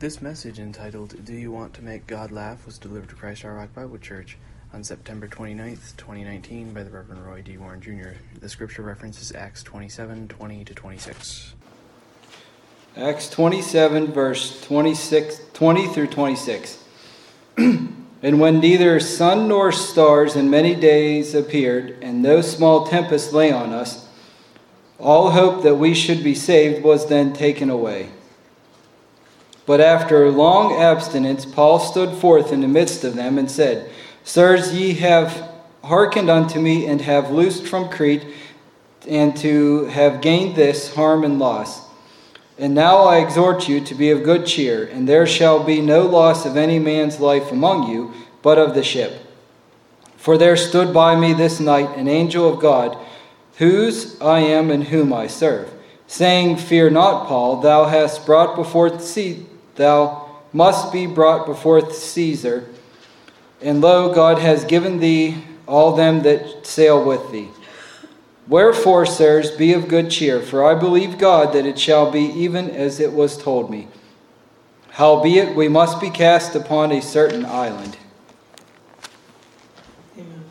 This message, entitled "Do You Want to Make God Laugh?" was delivered to Christ Our Rock Bible Church on September 29th, 2019 by the Reverend Roy D. Warren Jr. The scripture reference is Acts 27, 20-26. Acts 27, verse 20 through 26. And when neither sun nor stars in many days appeared, and no small tempest lay on us, all hope that we should be saved was then taken away. But after a long abstinence, Paul stood forth in the midst of them and said, Sirs, ye have hearkened unto me, and have loosed from Crete, and to have gained this harm and loss. And now I exhort you to be of good cheer, and there shall be no loss of any man's life among you, but of the ship. For there stood by me this night an angel of God, whose I am and whom I serve, saying, Fear not, Paul, thou must be brought before Caesar, and lo, God has given thee all them that sail with thee. Wherefore, sirs, be of good cheer, for I believe God that it shall be even as it was told me. Howbeit, we must be cast upon a certain island. Amen.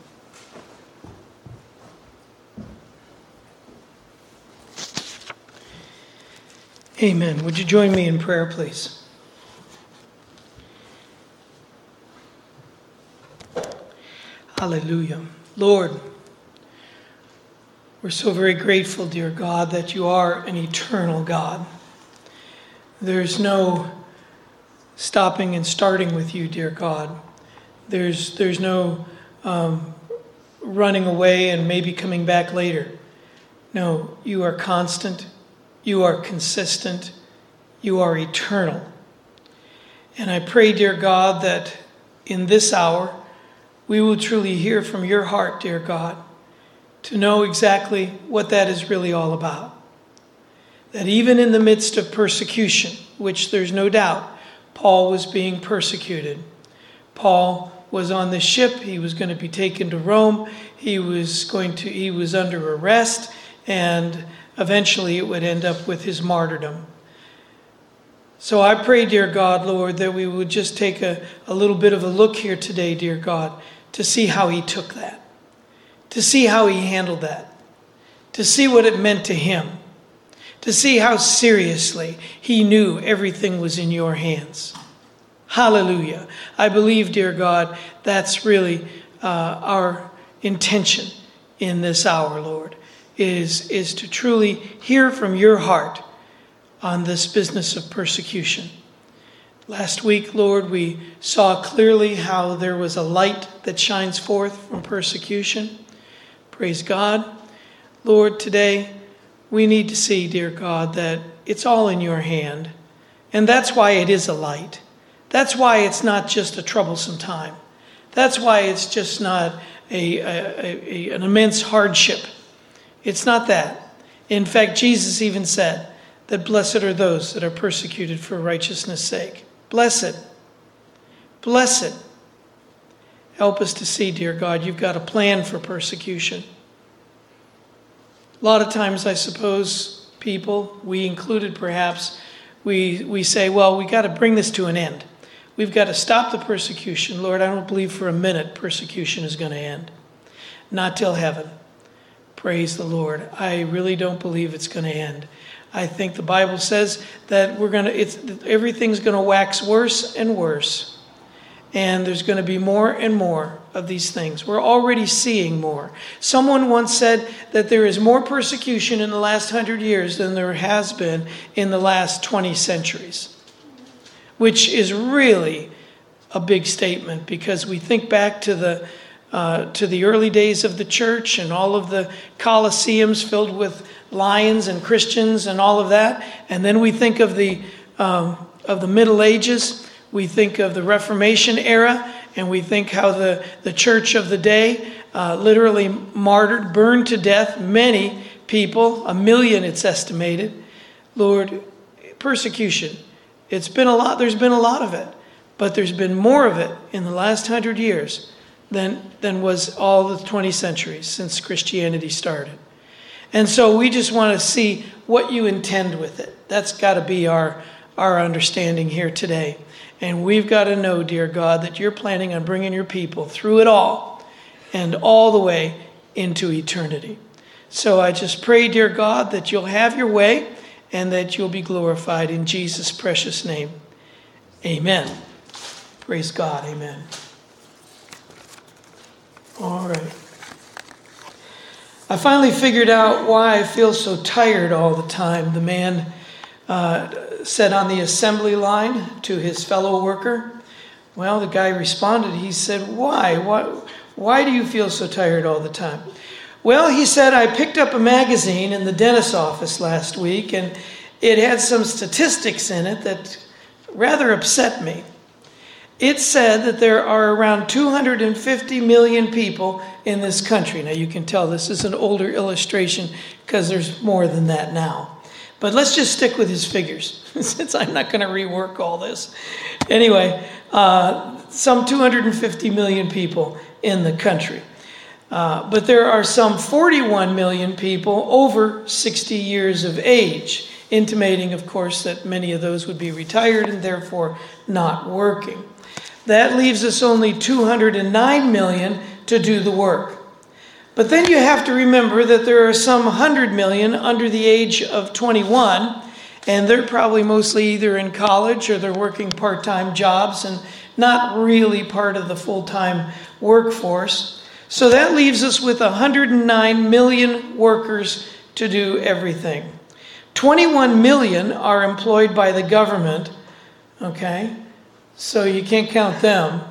Amen. Would you join me in prayer, please? Hallelujah. Lord, we're so very grateful, dear God, that you are an eternal God. There's no stopping and starting with you, dear God. There's no running away and maybe coming back later. No, you are constant. You are consistent. You are eternal. And I pray, dear God, that in this hour, we will truly hear from your heart, dear God, to know exactly what that is really all about. That even in the midst of persecution, which there's no doubt, Paul was being persecuted. Paul was on the ship. He was going to be taken to Rome. He was under arrest, and eventually it would end up with his martyrdom. So I pray, dear God, Lord, that we would just take a little bit of a look here today, dear God, to see how he took that, to see how he handled that, to see what it meant to him, to see how seriously he knew everything was in your hands. Hallelujah. I believe, dear God, that's really our intention in this hour, Lord, is to truly hear from your heart on this business of persecution. Last week, Lord, we saw clearly how there was a light that shines forth from persecution. Praise God. Lord, today we need to see, dear God, that it's all in your hand. And that's why it is a light. That's why it's not just a troublesome time. That's why it's just not an immense hardship. It's not that. In fact, Jesus even said that blessed are those that are persecuted for righteousness' sake. Blessed. Blessed. Help us to see, dear God, you've got a plan for persecution. A lot of times, I suppose, people, we included perhaps, we say, well, we got to bring this to an end. We've got to stop the persecution. Lord, I don't believe for a minute persecution is going to end. Not till heaven. Praise the Lord. I really don't believe it's going to end. I think the Bible says that everything's going to wax worse and worse. And there's going to be more and more of these things. We're already seeing more. Someone once said that there is more persecution in the last 100 years than there has been in the last 20 centuries. Which is really a big statement, because we think back to the early days of the church and all of the colosseums filled with lions and Christians and all of that. And then we think of the Middle Ages. We think of the Reformation era, and we think how the church of the day literally martyred, burned to death many people, 1 million it's estimated. Lord, persecution. It's been a lot. There's been a lot of it, but there's been more of it in the last 100 years than was all the 20 centuries since Christianity started. And so we just want to see what you intend with it. That's got to be our our understanding here today. And we've got to know, dear God, that you're planning on bringing your people through it all and all the way into eternity. So I just pray, dear God, that you'll have your way and that you'll be glorified in Jesus' precious name. Amen. Praise God. Amen. All right. I finally figured out why I feel so tired all the time. The man said on the assembly line to his fellow worker. Well, the guy responded. He said, Why? Why do you feel so tired all the time? Well, he said, I picked up a magazine in the dentist's office last week, and it had some statistics in it that rather upset me. It said that there are around 250 million people in this country. Now, you can tell this is an older illustration because there's more than that now. But let's just stick with his figures since I'm not going to rework all this. Anyway, some 250 million people in the country. But there are some 41 million people over 60 years of age, intimating, of course, that many of those would be retired and therefore not working. That leaves us only 209 million to do the work. But then you have to remember that there are some 100 million under the age of 21, and they're probably mostly either in college or they're working part-time jobs and not really part of the full-time workforce. So that leaves us with 109 million workers to do everything. 21 million are employed by the government, okay? So you can't count them.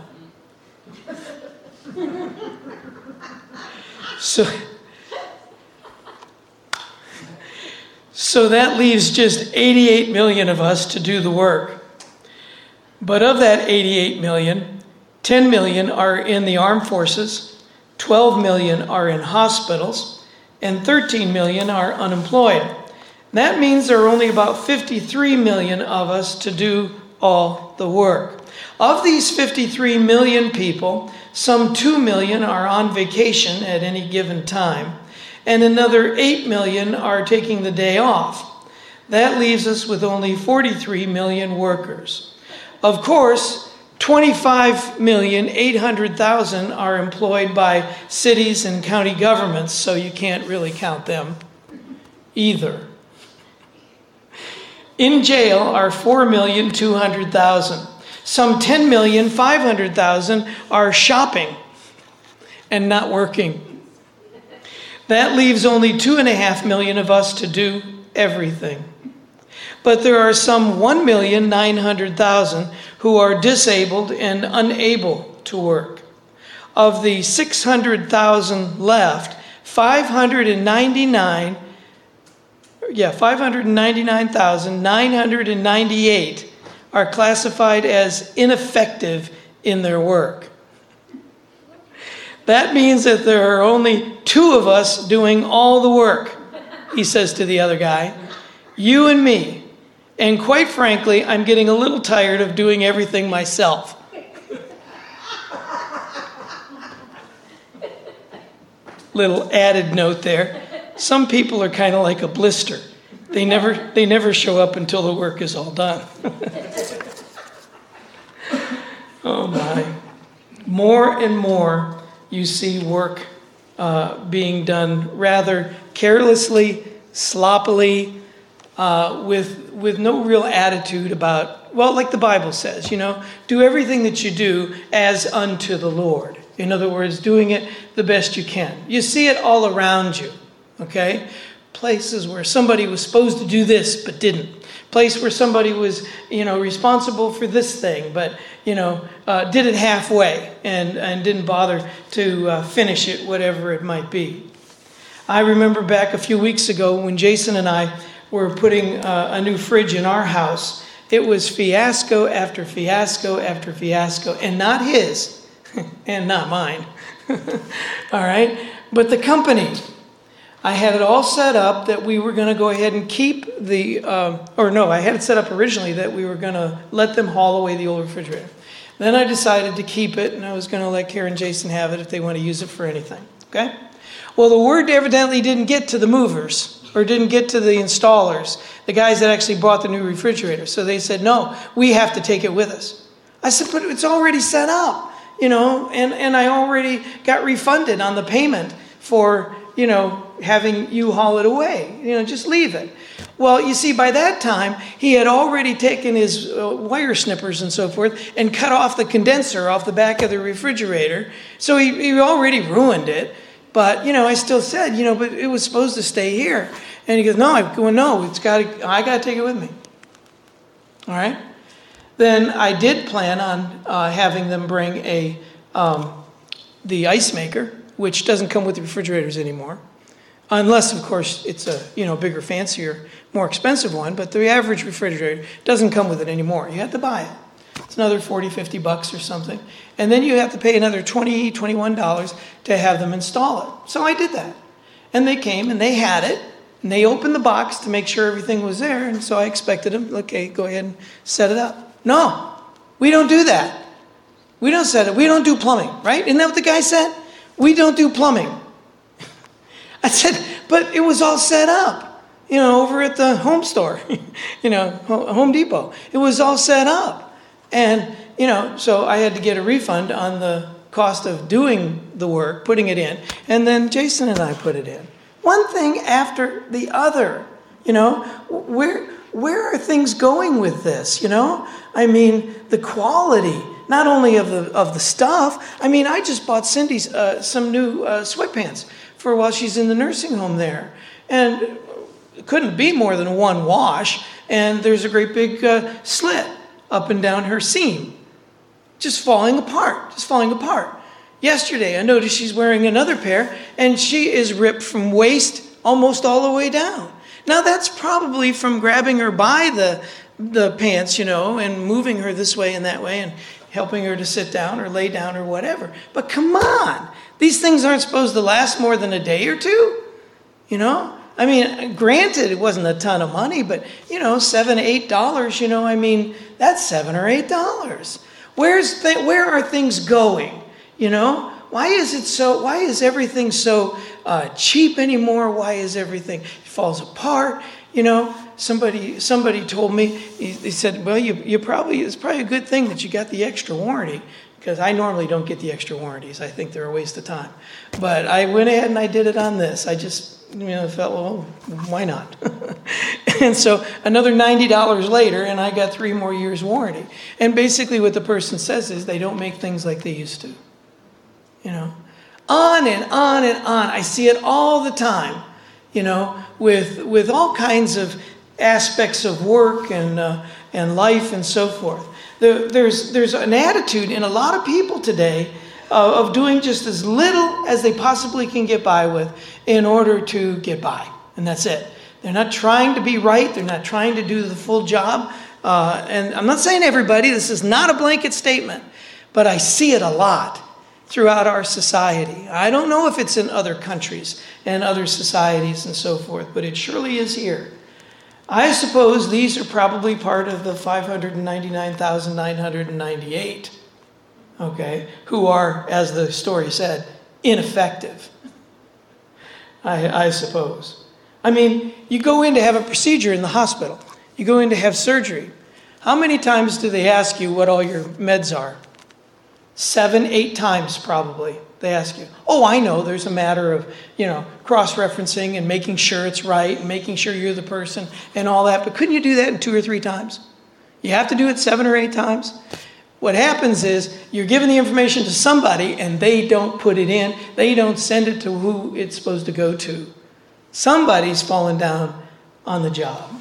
So that leaves just 88 million of us to do the work. But of that 88 million, 10 million are in the armed forces, 12 million are in hospitals, and 13 million are unemployed. That means there are only about 53 million of us to do all the work. Of these 53 million people, some 2 million are on vacation at any given time, and another 8 million are taking the day off. That leaves us with only 43 million workers. Of course, 25,800,000 are employed by cities and county governments, so you can't really count them either. In jail are 4,200,000. Some 10,500,000 are shopping and not working. That leaves only 2.5 million of us to do everything. But there are some 1,900,000 who are disabled and unable to work. Of the 600,000 left, 599,998 are classified as ineffective in their work. That means that there are only 2 of us doing all the work, he says to the other guy, you and me. And quite frankly, I'm getting a little tired of doing everything myself. Little added note there. Some people are kind of like a blister. They never show up until the work is all done. Oh my. More and more you see work being done rather carelessly, sloppily, with no real attitude about, well, like the Bible says, do everything that you do as unto the Lord. In other words, doing it the best you can. You see it all around you, okay? Places where somebody was supposed to do this but didn't. Place where somebody was, responsible for this thing but, did it halfway and didn't bother to finish it, whatever it might be. I remember back a few weeks ago when Jason and I were putting a new fridge in our house. It was fiasco after fiasco after fiasco, and not his and not mine. All right? But the company. I had it all set up that we were going to go ahead and keep I had it set up originally that we were going to let them haul away the old refrigerator. Then I decided to keep it, and I was going to let Karen and Jason have it if they want to use it for anything. Okay? Well, the word evidently didn't get to the movers. or didn't get to the installers, the guys that actually bought the new refrigerator. So they said, no, we have to take it with us. I said, but it's already set up, and I already got refunded on the payment for, having you haul it away. Just leave it. Well, you see, by that time, he had already taken his wire snippers and so forth and cut off the condenser off the back of the refrigerator. So he already ruined it. But, I still said, but it was supposed to stay here. And he goes, no, I got to take it with me. All right? Then I did plan on having them bring the ice maker, which doesn't come with the refrigerators anymore. Unless, of course, it's a bigger, fancier, more expensive one. But the average refrigerator doesn't come with it anymore. You have to buy it. It's another $40, $50 or something. And then you have to pay another $20, $21 to have them install it. So I did that. And they came and they had it. And they opened the box to make sure everything was there. And so I expected them, okay, go ahead and set it up. No, we don't do that. We don't set it. We don't do plumbing, right? Isn't that what the guy said? We don't do plumbing. I said, but it was all set up, over at the home store, Home Depot. It was all set up. And, so I had to get a refund on the cost of doing the work, putting it in. And then Jason and I put it in. One thing after the other, where are things going with this, the quality, not only of the stuff. I just bought Cindy some new sweatpants for while she's in the nursing home there. And it couldn't be more than one wash. And there's a great big slit up and down her seam. Just falling apart. Yesterday, I noticed she's wearing another pair, and she is ripped from waist almost all the way down. Now, that's probably from grabbing her by the pants, and moving her this way and that way, and helping her to sit down or lay down or whatever. But come on. These things aren't supposed to last more than a day or two, granted, it wasn't a ton of money, but, $7, $8, that's $7 or $8. Where are things going? Why is everything so cheap anymore? Why is everything falls apart? Somebody told me, he said, well, it's probably a good thing that you got the extra warranty, because I normally don't get the extra warranties. I think they're a waste of time. But I went ahead and I did it on this. I just felt, well, why not? And so another $90 later, and I got 3 more years warranty. And basically what the person says is they don't make things like they used to. On and on and on. I see it all the time, with all kinds of aspects of work and life and so forth. There's an attitude in a lot of people today of doing just as little as they possibly can get by with in order to get by. And that's it. They're not trying to be right. They're not trying to do the full job. And I'm not saying everybody. This is not a blanket statement. But I see it a lot throughout our society. I don't know if it's in other countries and other societies and so forth, but it surely is here. I suppose these are probably part of the 599,998, who are, as the story said, ineffective. I suppose. You go in to have a procedure in the hospital. You go in to have surgery. How many times do they ask you what all your meds are? 7, 8 times probably they ask you. Oh, I know, there's a matter of, cross-referencing and making sure it's right and making sure you're the person and all that. But couldn't you do that in 2 or 3 times? You have to do it 7 or 8 times? What happens is you're giving the information to somebody and they don't put it in. They don't send it to who it's supposed to go to. Somebody's fallen down on the job.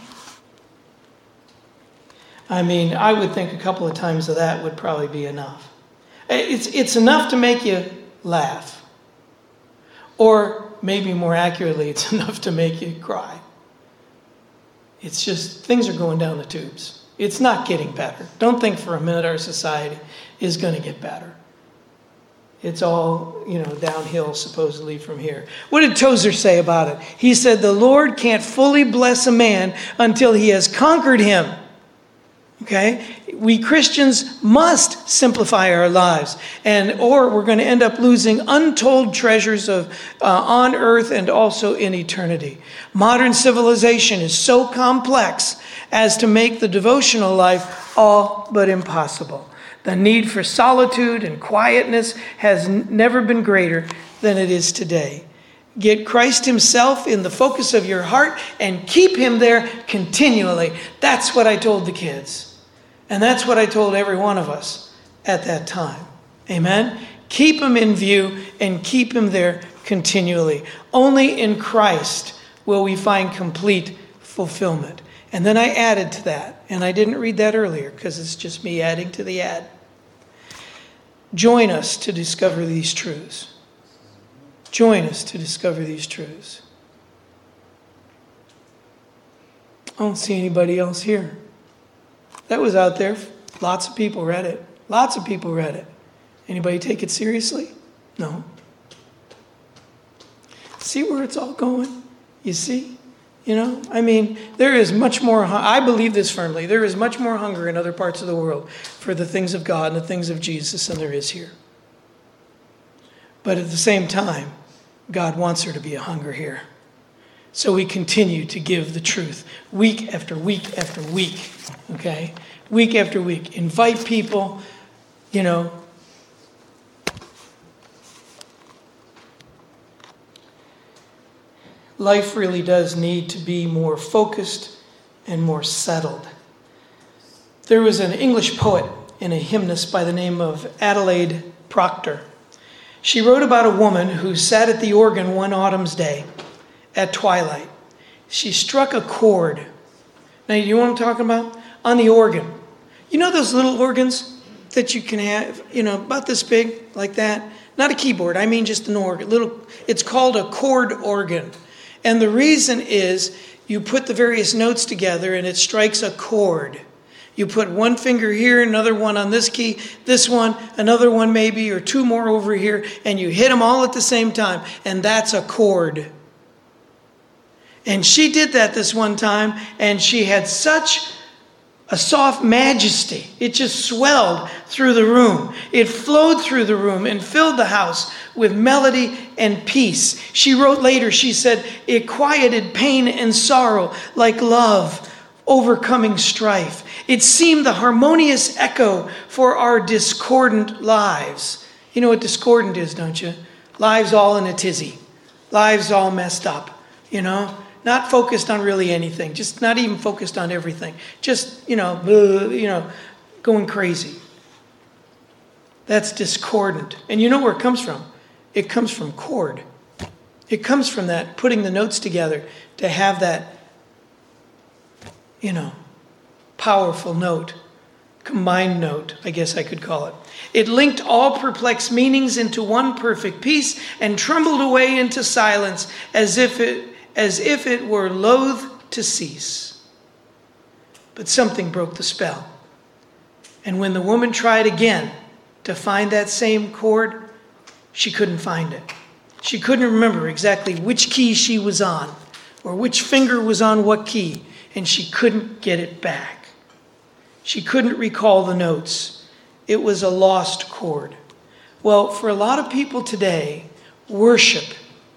I would think a couple of times of that would probably be enough. It's enough to make you laugh. Or maybe more accurately, it's enough to make you cry. It's just, things are going down the tubes. It's not getting better. Don't think for a minute our society is going to get better. It's all, downhill supposedly from here. What did Tozer say about it? He said, the Lord can't fully bless a man until he has conquered him. Okay? We Christians must simplify our lives, or we're going to end up losing untold treasures of on earth and also in eternity. Modern civilization is so complex as to make the devotional life all but impossible. The need for solitude and quietness has never been greater than it is today. Get Christ himself in the focus of your heart and keep him there continually. That's what I told the kids. And that's what I told every one of us at that time. Amen? Keep him in view and keep him there continually. Only in Christ will we find complete fulfillment. And then I added to that, and I didn't read that earlier because it's just me adding to the ad. Join us to discover these truths. Join us to discover these truths. I don't see anybody else here. That was out there. Lots of people read it. Lots of people read it. Anybody take it seriously? No. See where it's all going? You see? There is much more, I believe this firmly, there is much more hunger in other parts of the world for the things of God and the things of Jesus than there is here. But at the same time, God wants there to be a hunger here. So we continue to give the truth week after week after week, okay? Week after week. Invite people, Life really does need to be more focused and more settled. There was an English poet and a hymnist by the name of Adelaide Proctor. She wrote about a woman who sat at the organ one autumn's day at twilight. She struck a chord. Now, you know what I'm talking about? On the organ. You know those little organs that you can have, about this big, like that? Not a keyboard, I mean just an organ. It's called a chord organ. And the reason is you put the various notes together and it strikes a chord. You put one finger here, another one on this key, this one, another one maybe, or two more over here, and you hit them all at the same time, and that's a chord. And she did that this one time, and she had such a soft majesty. It just swelled through the room. It flowed through the room and filled the house with melody and peace. She wrote later, she said, it quieted pain and sorrow like love overcoming strife. It seemed the harmonious echo for our discordant lives. You know what discordant is, don't you? Lives all in a tizzy. Lives all messed up, Not focused on really anything. Just not even focused on everything. Just, going crazy. That's discordant. And you know where it comes from? It comes from chord. It comes from that, putting the notes together to have that, powerful note. Combined note, I guess I could call it. It linked all perplexed meanings into one perfect piece and trembled away into silence as if it were loath to cease. But something broke the spell. And when the woman tried again to find that same chord, she couldn't find it. She couldn't remember exactly which key she was on or which finger was on what key, and she couldn't get it back. She couldn't recall the notes. It was a lost chord. Well, for a lot of people today, worship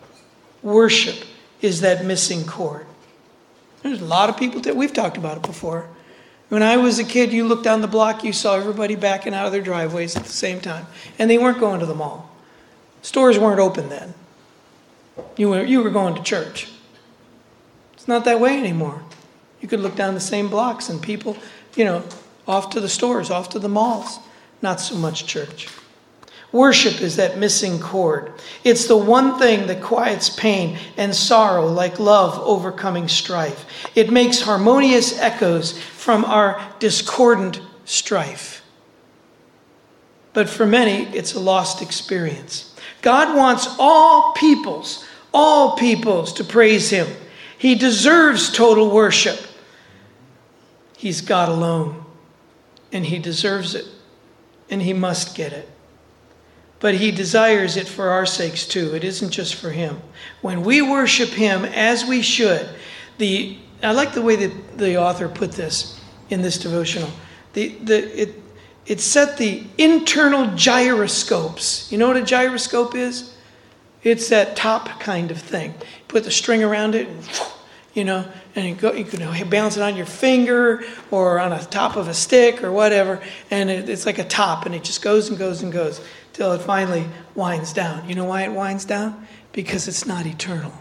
is that missing chord. There's a lot of people that we've talked about it before. When I was a kid, you looked down the block, you saw everybody backing out of their driveways at the same time. And they weren't going to the mall. Stores weren't open then. You were going to church. It's not that way anymore. You could look down the same blocks and people, off to the stores, off to the malls. Not so much church. Worship is that missing chord. It's the one thing that quiets pain and sorrow like love overcoming strife. It makes harmonious echoes from our discordant strife. But for many, it's a lost experience. God wants all peoples to praise him. He deserves total worship. He's God alone, and he deserves it, and he must get it. But he desires it for our sakes too. It isn't just for him. When we worship him as we should, I like the way that the author put this in this devotional. It set the internal gyroscopes. You know what a gyroscope is? It's that top kind of thing. Put the string around it, and you can balance it on your finger or on the top of a stick or whatever. And it's like a top, and it just goes and goes and goes till it finally winds down. You know why it winds down? Because it's not eternal.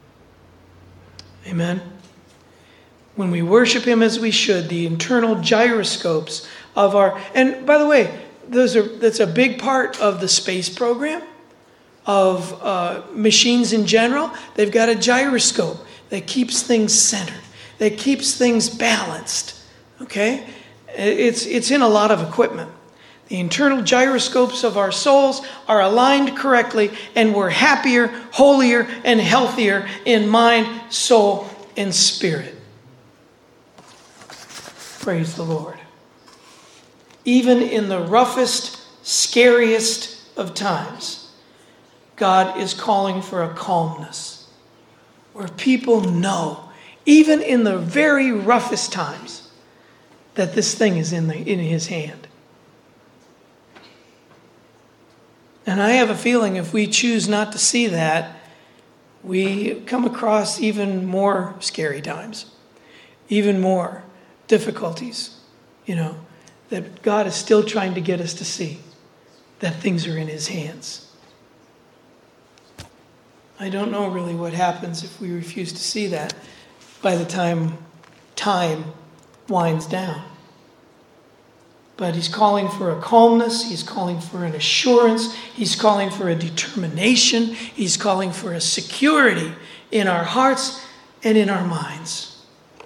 Amen? When we worship Him as we should, the internal gyroscopes of our... And by the way, that's a big part of the space program, of machines in general. They've got a gyroscope that keeps things centered, that keeps things balanced. Okay? It's in a lot of equipment. The internal gyroscopes of our souls are aligned correctly, and we're happier, holier, and healthier in mind, soul, and spirit. Praise the Lord. Even in the roughest, scariest of times, God is calling for a calmness where people know, even in the very roughest times, that this thing is in His hand. And I have a feeling if we choose not to see that, we come across even more scary times, even more difficulties, that God is still trying to get us to see that things are in His hands. I don't know really what happens if we refuse to see that by the time winds down. But He's calling for a calmness. He's calling for an assurance. He's calling for a determination. He's calling for a security in our hearts and in our minds.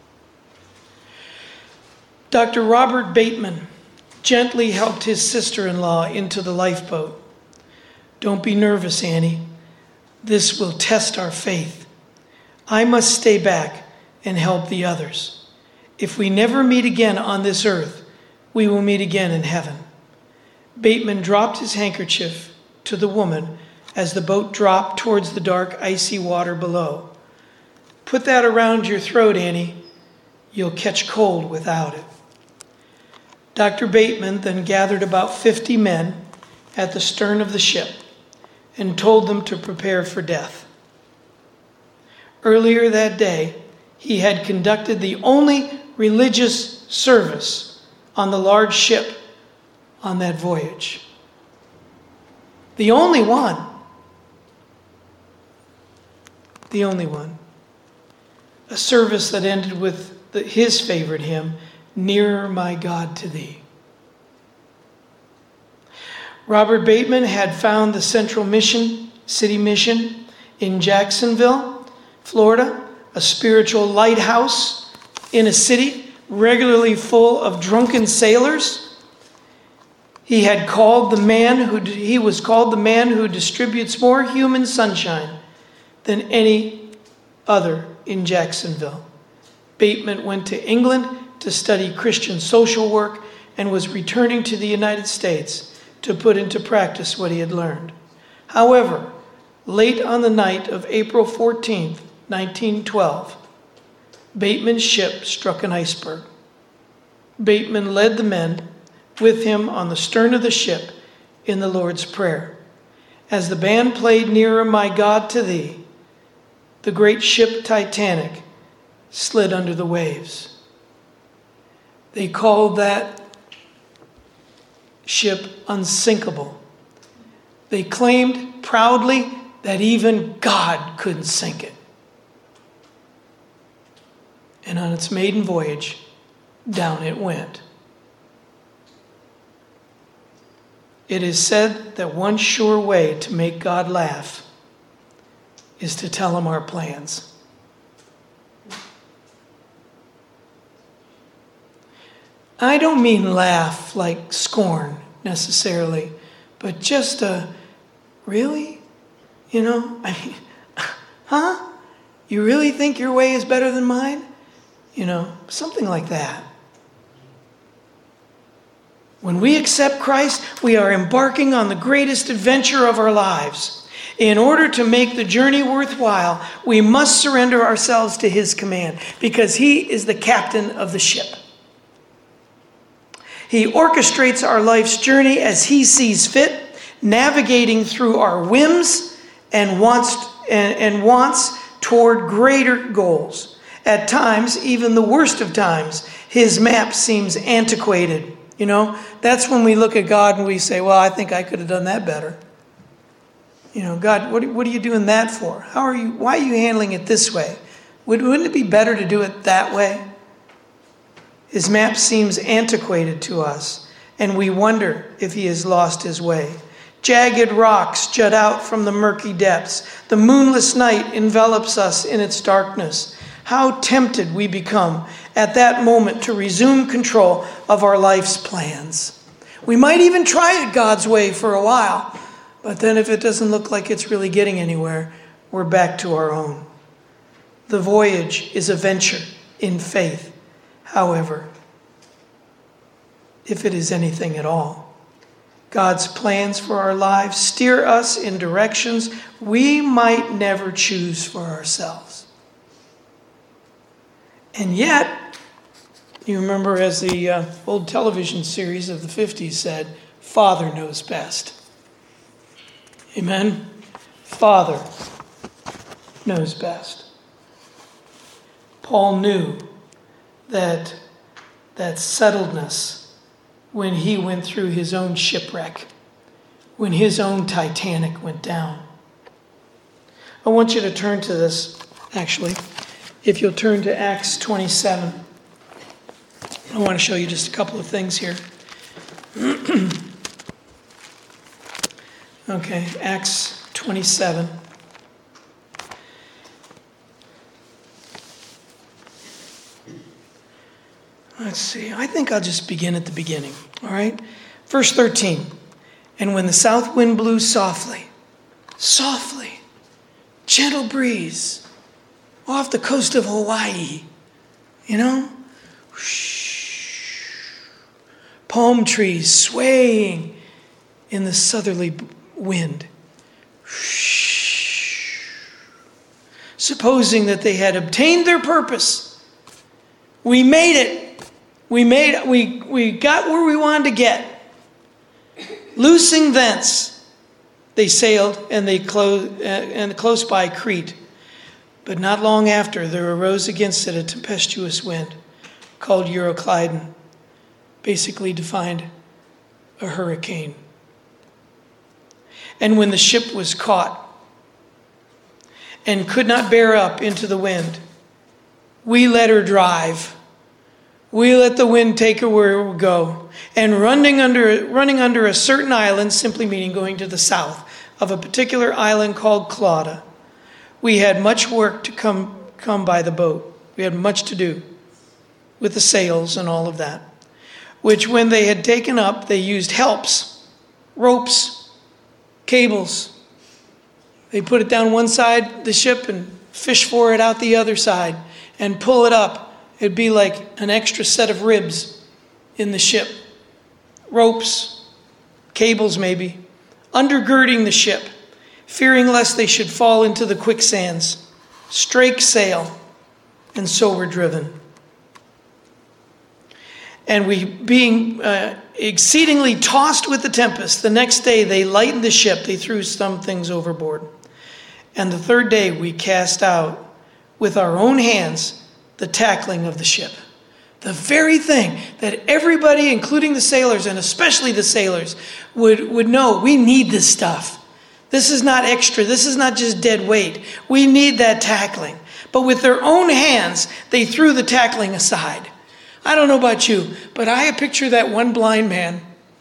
Dr. Robert Bateman gently helped his sister-in-law into the lifeboat. "Don't be nervous, Annie. This will test our faith. I must stay back and help the others. If we never meet again on this earth, we will meet again in heaven." Bateman dropped his handkerchief to the woman as the boat dropped towards the dark, icy water below. "Put that around your throat, Annie. You'll catch cold without it." Dr. Bateman then gathered about 50 men at the stern of the ship and told them to prepare for death. Earlier that day, he had conducted the only religious service on the large ship on that voyage. The only one. The only one. A service that ended with his favorite hymn, "Nearer, My God, to Thee." Robert Bateman had found the Central City Mission in Jacksonville, Florida, a spiritual lighthouse in a city regularly full of drunken sailors. He was called the man who distributes more human sunshine than any other in Jacksonville. Bateman went to England to study Christian social work and was returning to the United States to put into practice what he had learned. However, late on the night of April 14th, 1912, Bateman's ship struck an iceberg. Bateman led the men with him on the stern of the ship in the Lord's Prayer. As the band played "Nearer, My God, to Thee," the great ship Titanic slid under the waves. They called that ship unsinkable. They claimed proudly that even God couldn't sink it. And on its maiden voyage, down it went. It is said that one sure way to make God laugh is to tell Him our plans. I don't mean laugh like scorn necessarily, but just really? Huh? You really think your way is better than mine? Something like that. When we accept Christ, we are embarking on the greatest adventure of our lives. In order to make the journey worthwhile, we must surrender ourselves to His command because He is the captain of the ship. He orchestrates our life's journey as he sees fit, navigating through our whims and wants toward greater goals. At times, even the worst of times, his map seems antiquated. You know, that's when we look at God and we say, well, I think I could have done that better. You know, God, what are you doing that for? Why are you handling it this way? Wouldn't it be better to do it that way? His map seems antiquated to us, and we wonder if he has lost his way. Jagged rocks jut out from the murky depths. The moonless night envelops us in its darkness. How tempted we become at that moment to resume control of our life's plans. We might even try it God's way for a while, but then if it doesn't look like it's really getting anywhere, we're back to our own. The voyage is a venture in faith, however, if it is anything at all. God's plans for our lives steer us in directions we might never choose for ourselves. And yet, you remember as the old television series of the 50s said, Father knows best. Amen? Father knows best. Paul knew that settledness when he went through his own shipwreck, when his own Titanic went down. I want you to turn to this, actually. If you'll turn to Acts 27. I want to show you just a couple of things here. Okay, Acts 27. Let's see. I think I'll just begin at the beginning. All right? Verse 13. And when the south wind blew softly, gentle breeze, off the coast of Hawaii, you know? Palm trees swaying in the southerly wind. Supposing that they had obtained their purpose, we made it. We got where we wanted to get. Loosing thence, they sailed and close by Crete. But not long after, there arose against it a tempestuous wind called Euroclydon, basically defined a hurricane. And when the ship was caught and could not bear up into the wind, we let her drive. We let the wind take her where it would go. And running under a certain island, simply meaning going to the south of a particular island called Clauda, we had much work to come by the boat. We had much to do with the sails and all of that. Which when they had taken up, they used helps, ropes, cables. They put it down one side of the ship and fish for it out the other side and pull it up. It'd be like an extra set of ribs in the ship. Ropes, cables maybe, undergirding the ship, fearing lest they should fall into the quicksands. Strake sail, and so were driven. And we, being exceedingly tossed with the tempest, the next day they lightened the ship. They threw some things overboard. And the third day we cast out with our own hands the tackling of the ship. The very thing that everybody, including the sailors, and especially the sailors, would know. We need this stuff. This is not extra. This is not just dead weight. We need that tackling. But with their own hands, they threw the tackling aside. I don't know about you, but I picture that one blind man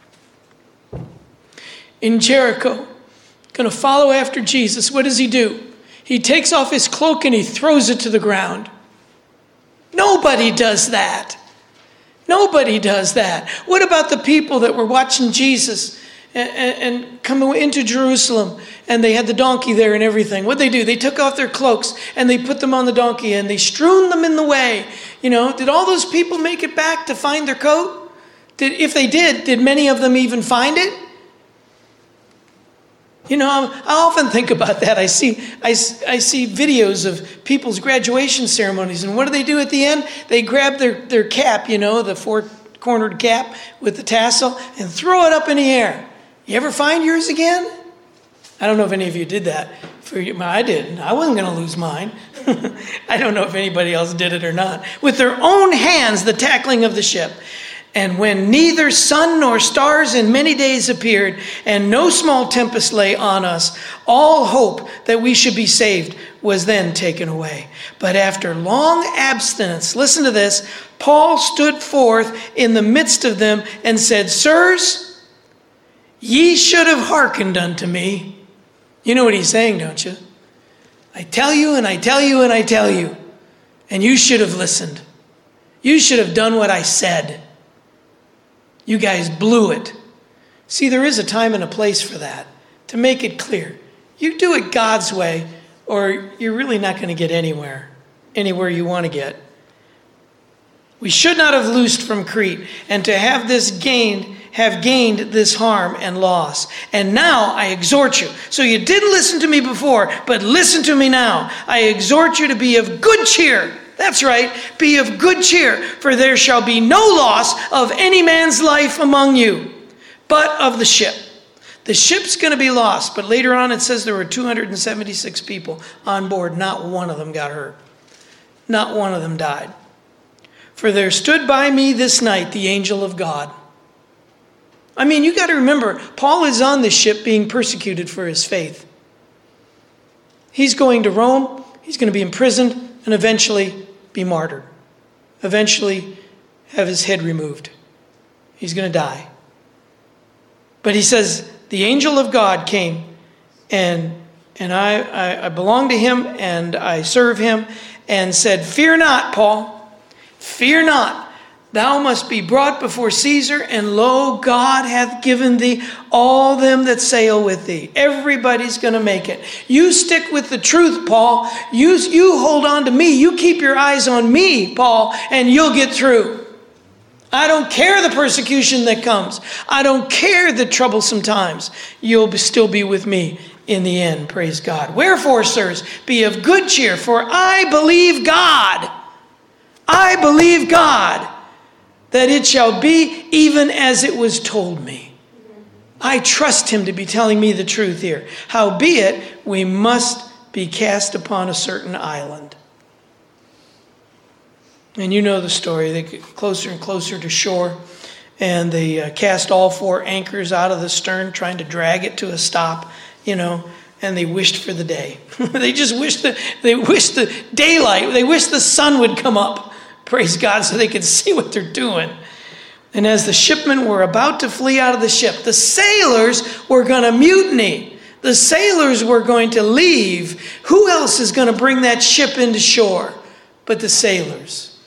in Jericho, going to follow after Jesus. What does he do? He takes off his cloak and he throws it to the ground. Nobody does that. Nobody does that. What about the people that were watching Jesus and coming into Jerusalem, and they had the donkey there and everything? What'd they do? They took off their cloaks and they put them on the donkey and they strewn them in the way. You know, did all those people make it back to find their coat? If they did many of them even find it? You know, I often think about that. I see videos of people's graduation ceremonies, and what do they do at the end? They grab their cap, you know, the 4 cornered cap with the tassel and throw it up in the air. You ever find yours again? I don't know if any of you did that. I didn't. I wasn't going to lose mine. I don't know if anybody else did it or not. With their own hands, the tackling of the ship. And when neither sun nor stars in many days appeared, and no small tempest lay on us, all hope that we should be saved was then taken away. But after long abstinence, listen to this, Paul stood forth in the midst of them and said, Sirs, ye should have hearkened unto me. You know what he's saying, don't you? I tell you and I tell you and I tell you. And you should have listened. You should have done what I said. You guys blew it. See, there is a time and a place for that. To make it clear. You do it God's way, or you're really not going to get anywhere you want to get. We should not have loosed from Crete, and to have gained this harm and loss. And now I exhort you. So you didn't listen to me before, but listen to me now. I exhort you to be of good cheer. That's right. Be of good cheer, for there shall be no loss of any man's life among you, but of the ship. The ship's going to be lost, but later on it says there were 276 people on board. Not one of them got hurt. Not one of them died. For there stood by me this night the angel of God. I mean, you got to remember, Paul is on this ship being persecuted for his faith. He's going to Rome. He's going to be imprisoned and eventually be martyred. Eventually have his head removed. He's going to die. But he says, the angel of God came and I belong to him and I serve him and said, Fear not, Paul. Fear not. Thou must be brought before Caesar, and lo, God hath given thee all them that sail with thee. Everybody's going to make it. You stick with the truth, Paul. You hold on to me. You keep your eyes on me, Paul, and you'll get through. I don't care the persecution that comes. I don't care the troublesome times. You'll still be with me in the end, praise God. Wherefore, sirs, be of good cheer, for I believe God. I believe God, that it shall be even as it was told me. I trust him to be telling me the truth here. Howbeit, we must be cast upon a certain island. And you know the story. They get closer and closer to shore, and they cast all 4 anchors out of the stern, trying to drag it to a stop, and they wished for the day. They just wished the daylight. They wished the sun would come up. Praise God, so they could see what they're doing. And as the shipmen were about to flee out of the ship, the sailors were going to mutiny. The sailors were going to leave. Who else is going to bring that ship into shore but the sailors?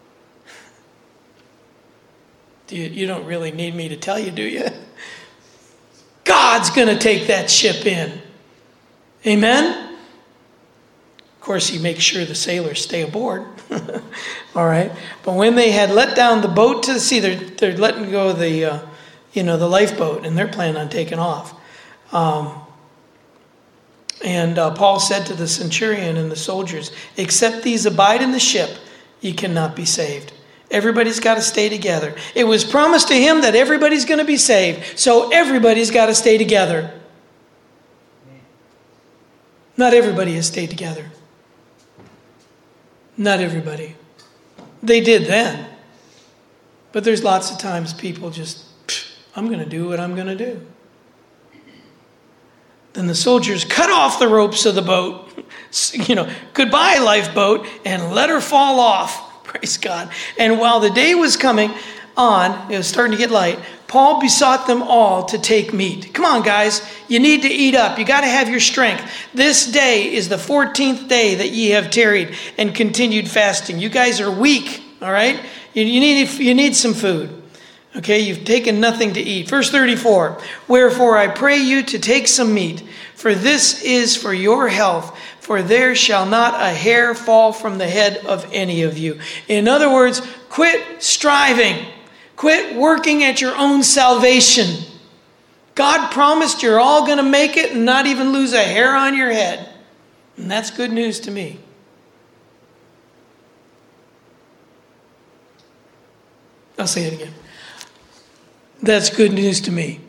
You don't really need me to tell you, do you? God's going to take that ship in. Amen? Of course, he makes sure the sailors stay aboard. All right. But when they had let down the boat to the sea, they're letting go of the lifeboat, and they're planning on taking off. And Paul said to the centurion and the soldiers, except these abide in the ship, ye cannot be saved. Everybody's got to stay together. It was promised to him that everybody's going to be saved, so everybody's got to stay together. Not everybody has stayed together. Not everybody. They did then. But there's lots of times people just, I'm going to do what I'm going to do. Then the soldiers cut off the ropes of the boat. Goodbye, lifeboat, and let her fall off. Praise God. And while the day was coming on, it was starting to get light, Paul besought them all to take meat. Come on, guys. You need to eat up. You got to have your strength. This day is the 14th day that ye have tarried and continued fasting. You guys are weak, all right? You need some food. Okay, you've taken nothing to eat. Verse 34, wherefore I pray you to take some meat, for this is for your health, for there shall not a hair fall from the head of any of you. In other words, quit striving. Quit working at your own salvation. God promised you're all going to make it and not even lose a hair on your head. And that's good news to me. I'll say it again. That's good news to me.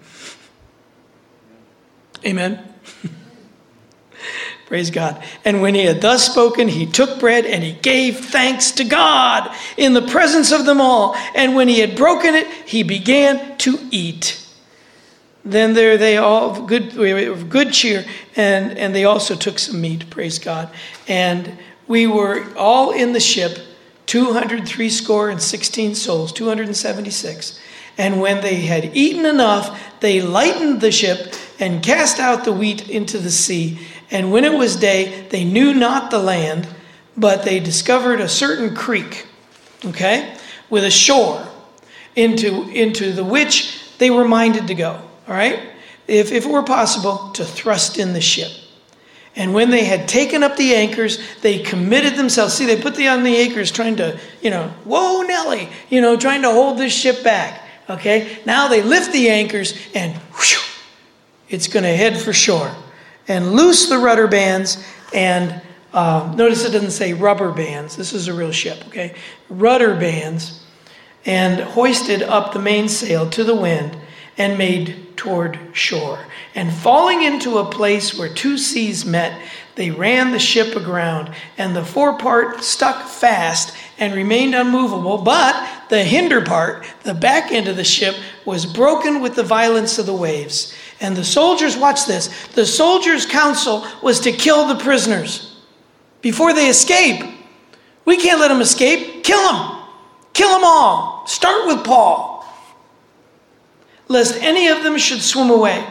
Amen. Praise God. And when he had thus spoken, he took bread and he gave thanks to God in the presence of them all. And when he had broken it, he began to eat. Then there they all good cheer, and they also took some meat. Praise God. And we were all in the ship, 216 souls, 276. And when they had eaten enough, they lightened the ship and cast out the wheat into the sea. And when it was day, they knew not the land, but they discovered a certain creek, okay, with a shore into the which they were minded to go, all right? If it were possible, to thrust in the ship. And when they had taken up the anchors, they committed themselves. See, they put on the anchors trying to, whoa, Nelly, trying to hold this ship back, okay? Now they lift the anchors and whew, it's going to head for shore. And loose the rudder bands, and notice it doesn't say rubber bands. This is a real ship, okay? Rudder bands, and hoisted up the mainsail to the wind and made toward shore. And falling into a place where two seas met, they ran the ship aground, and the forepart stuck fast and remained unmovable, but the hinder part, the back end of the ship, was broken with the violence of the waves. And the soldiers, watch this, the soldiers' counsel was to kill the prisoners before they escape. We can't let them escape. Kill them. Kill them all. Start with Paul, lest any of them should swim away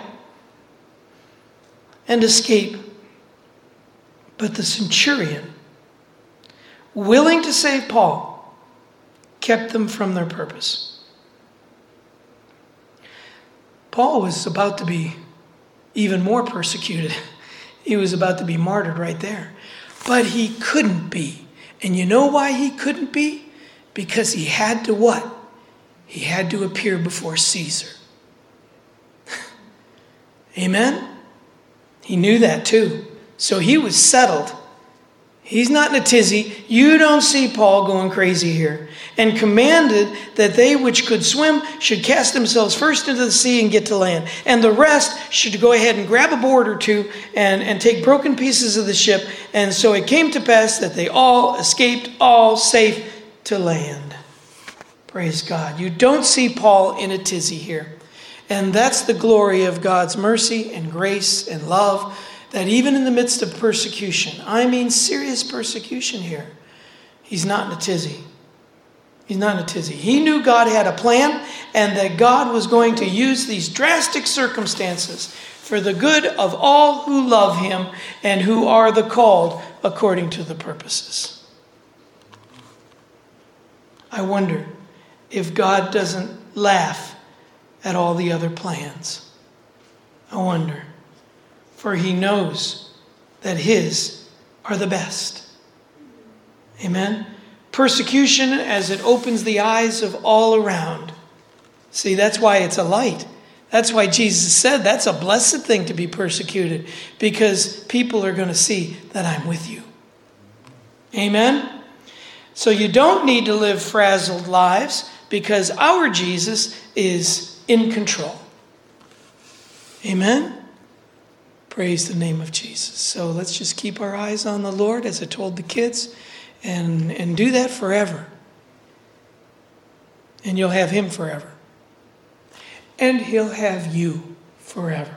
and escape. But the centurion, willing to save Paul, kept them from their purpose. Paul was about to be even more persecuted. He was about to be martyred right there. But he couldn't be. And you know why he couldn't be? Because he had to what? He had to appear before Caesar. Amen? He knew that too. So he was settled. He's not in a tizzy. You don't see Paul going crazy here. And commanded that they which could swim should cast themselves first into the sea and get to land. And the rest should go ahead and grab a board or two and take broken pieces of the ship. And so it came to pass that they all escaped, all safe to land. Praise God. You don't see Paul in a tizzy here. And that's the glory of God's mercy and grace and love, that even in the midst of persecution, I mean serious persecution here, he's not in a tizzy. He's not in a tizzy. He knew God had a plan and that God was going to use these drastic circumstances for the good of all who love him and who are the called according to the purposes. I wonder if God doesn't laugh at all the other plans. I wonder. For he knows that his are the best. Amen? Persecution as it opens the eyes of all around. See, that's why it's a light. That's why Jesus said that's a blessed thing to be persecuted, because people are going to see that I'm with you. Amen? So you don't need to live frazzled lives, because our Jesus is in control. Amen? Praise the name of Jesus. So let's just keep our eyes on the Lord, as I told the kids, and do that forever. And you'll have him forever. And he'll have you forever.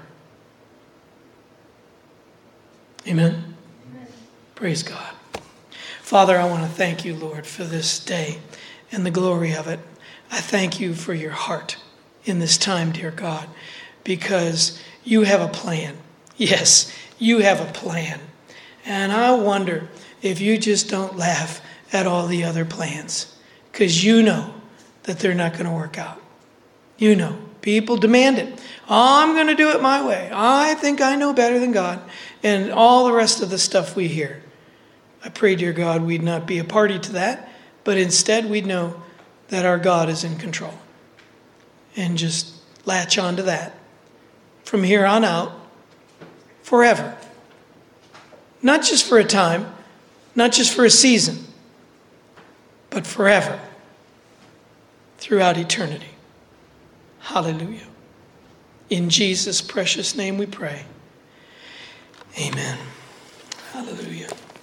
Amen? Amen. Praise God. Father, I want to thank you, Lord, for this day and the glory of it. I thank you for your heart in this time, dear God, because you have a plan. Yes, you have a plan. And I wonder if you just don't laugh at all the other plans, because you know that they're not going to work out. You know. People demand it. I'm going to do it my way. I think I know better than God. And all the rest of the stuff we hear. I pray, dear God, we'd not be a party to that, but instead we'd know that our God is in control. And just latch on to that from here on out, forever. Not just for a time, not just for a season, but forever, throughout eternity. Hallelujah. In Jesus' precious name we pray. Amen. Hallelujah.